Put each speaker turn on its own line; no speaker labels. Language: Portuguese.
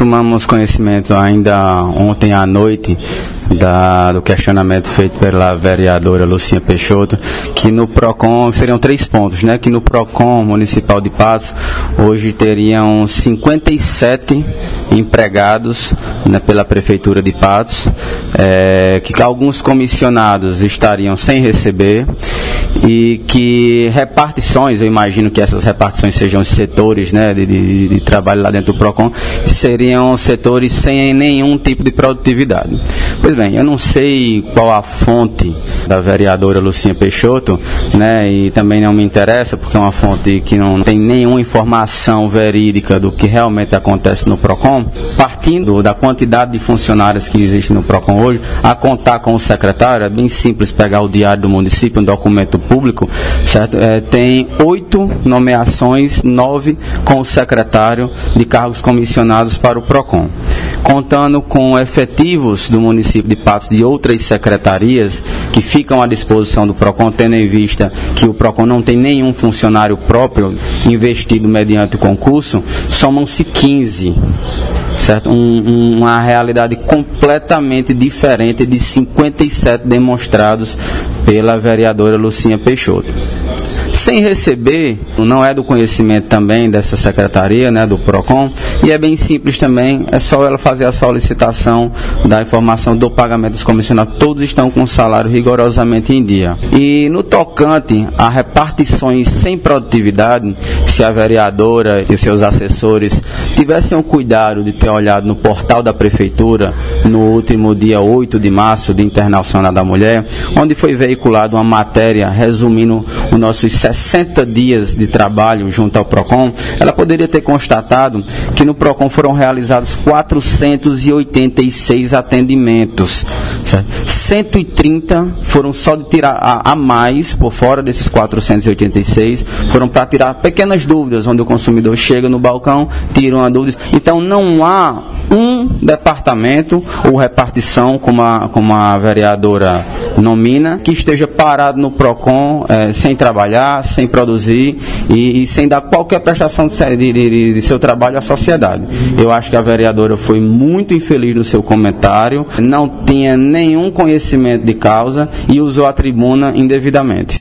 tomamos conhecimento ainda ontem à noite do questionamento feito pela vereadora Lucinha Peixoto, que no PROCON, seriam 3 pontos, né? Que no PROCON Municipal de Patos, hoje teriam 57 empregados, né, pela Prefeitura de Patos, que alguns comissionados estariam sem receber, e que repartições, eu imagino que essas repartições sejam os setores, né, de trabalho lá dentro do PROCON, seriam setores sem nenhum tipo de produtividade. Pois bem, eu não sei qual a fonte da vereadora Lucinha Peixoto, né, e também não me interessa, porque é uma fonte que não tem nenhuma informação verídica do que realmente acontece no PROCON. Partindo da quantidade de funcionários que existe no PROCON hoje, a contar com o secretário, é bem simples pegar o diário do município, um documento público, certo? Tem 8 nomeações, 9 com o secretário de cargos comissionados para o PROCON. Contando com efetivos do município de Patos de outras secretarias que ficam à disposição do PROCON, tendo em vista que o PROCON não tem nenhum funcionário próprio investido mediante o concurso, somam-se 15. Certo? Uma realidade completamente diferente de 57 demonstrados pela vereadora Lucinha Peixoto. Sem receber, não é do conhecimento também dessa secretaria, né, do PROCON, e é bem simples também, é só ela fazer a solicitação da informação do pagamento dos comissionados. Todos estão com o salário rigorosamente em dia. E no tocante a repartições sem produtividade, se a vereadora e seus assessores tivessem o cuidado de ter olhado no portal da Prefeitura no último dia 8 de março, Dia Internacional da Mulher, onde foi veiculada uma matéria resumindo os nossos 60 dias de trabalho junto ao PROCON, ela poderia ter constatado que no PROCON foram realizados 486 atendimentos. Certo? 130 foram só de tirar a mais, por fora desses 486, foram para tirar pequenas dúvidas, onde o consumidor chega no balcão, tira uma dúvida. Então não há um departamento ou repartição, como a vereadora nomina, que esteja parado no PROCON sem trabalhar, sem produzir e sem dar qualquer prestação de seu trabalho à sociedade. Eu acho que a vereadora foi muito infeliz no seu comentário, não tinha nenhum conhecimento de causa e usou a tribuna indevidamente.